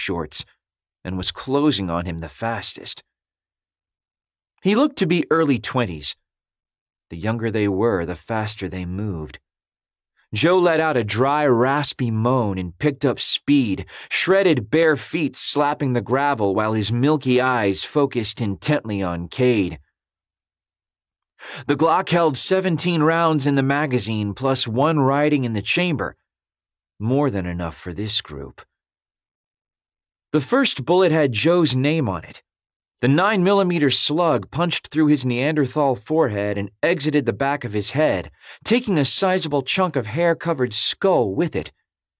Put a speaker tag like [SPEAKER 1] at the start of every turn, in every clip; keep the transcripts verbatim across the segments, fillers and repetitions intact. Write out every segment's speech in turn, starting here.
[SPEAKER 1] shorts and was closing on him the fastest. He looked to be early twenties. The younger they were, the faster they moved. Joe let out a dry, raspy moan and picked up speed, shredded bare feet slapping the gravel while his milky eyes focused intently on Cade. The Glock held seventeen rounds in the magazine plus one riding in the chamber, more than enough for this group. The first bullet had Joe's name on it. The nine millimeter slug punched through his Neanderthal forehead and exited the back of his head, taking a sizable chunk of hair-covered skull with it.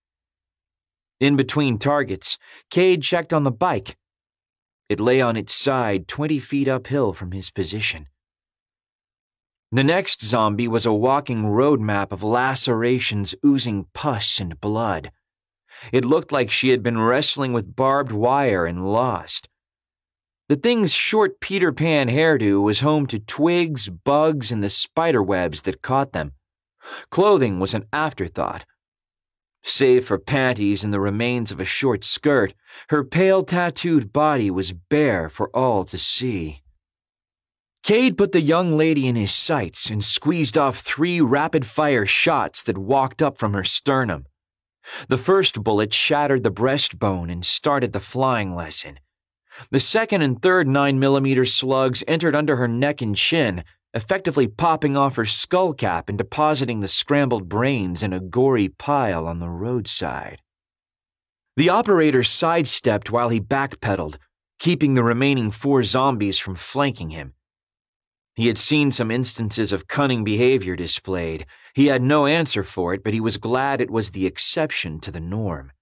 [SPEAKER 1] In between targets, Cade checked on the bike. It lay on its side twenty feet uphill from his position. The next zombie was a walking road map of lacerations oozing pus and blood. It looked like she had been wrestling with barbed wire and lost. The thing's short Peter Pan hairdo was home to twigs, bugs, and the spider webs that caught them. Clothing was an afterthought. Save for panties and the remains of a short skirt, her pale tattooed body was bare for all to see. Cade put the young lady in his sights and squeezed off three rapid-fire shots that walked up from her sternum. The first bullet shattered the breastbone and started the flying lesson. The second and third nine millimeter slugs entered under her neck and chin, effectively popping off her skull cap and depositing the scrambled brains in a gory pile on the roadside. The operator sidestepped while he backpedaled, keeping the remaining four zombies from flanking him. He had seen some instances of cunning behavior displayed. He had no answer for it, but he was glad it was the exception to the norm.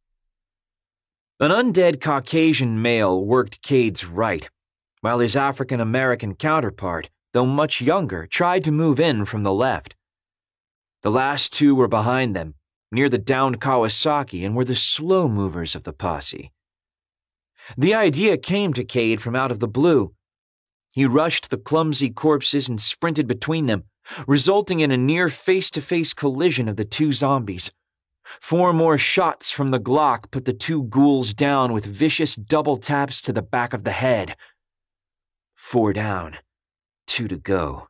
[SPEAKER 1] An undead Caucasian male worked Cade's right, while his African-American counterpart, though much younger, tried to move in from the left. The last two were behind them, near the downed Kawasaki, and were the slow movers of the posse. The idea came to Cade from out of the blue. He rushed the clumsy corpses and sprinted between them, resulting in a near face-to-face collision of the two zombies. Four more shots from the Glock put the two ghouls down with vicious double taps to the back of the head. Four down, two to go.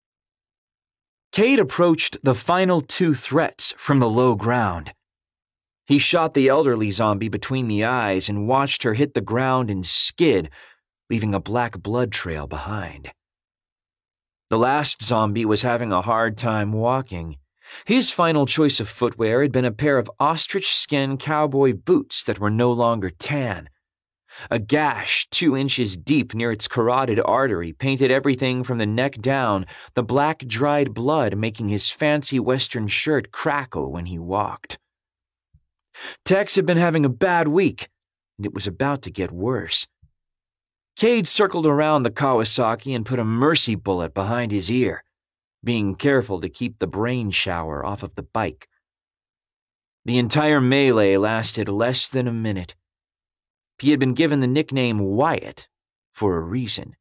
[SPEAKER 1] Cade approached the final two threats from the low ground. He shot the elderly zombie between the eyes and watched her hit the ground and skid, leaving a black blood trail behind. The last zombie was having a hard time walking. His final choice of footwear had been a pair of ostrich-skin cowboy boots that were no longer tan. A gash two inches deep near its carotid artery painted everything from the neck down, the black dried blood making his fancy western shirt crackle when he walked. Tex had been having a bad week, and it was about to get worse. Cade circled around the Kawasaki and put a mercy bullet behind his ear, being careful to keep the brain shower off of the bike. The entire melee lasted less than a minute. He had been given the nickname Wyatt for a reason.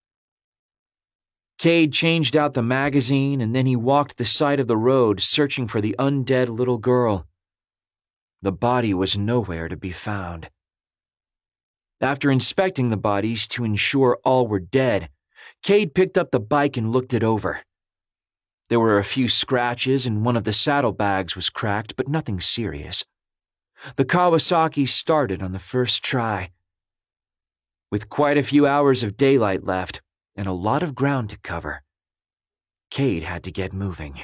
[SPEAKER 1] Cade changed out the magazine and then he walked the side of the road searching for the undead little girl. The body was nowhere to be found. After inspecting the bodies to ensure all were dead, Cade picked up the bike and looked it over. There were a few scratches and one of the saddlebags was cracked, but nothing serious. The Kawasaki started on the first try. With quite a few hours of daylight left and a lot of ground to cover, Cade had to get moving.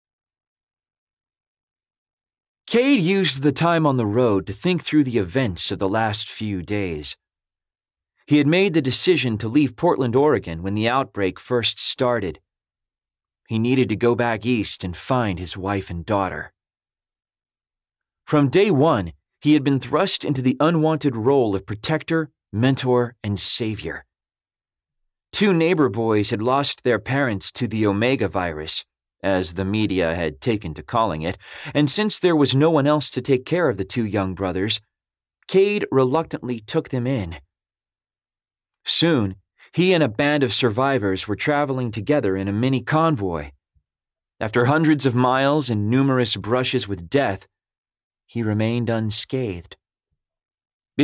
[SPEAKER 1] Cade used the time on the road to think through the events of the last few days. He had made the decision to leave Portland, Oregon when the outbreak first started. He needed to go back east and find his wife and daughter. From day one, he had been thrust into the unwanted role of protector, mentor, and savior. Two neighbor boys had lost their parents to the Omega virus, as the media had taken to calling it, and since there was no one else to take care of the two young brothers, Cade reluctantly took them in. Soon, he and a band of survivors were traveling together in a mini convoy. After hundreds of miles and numerous brushes with death, he remained unscathed.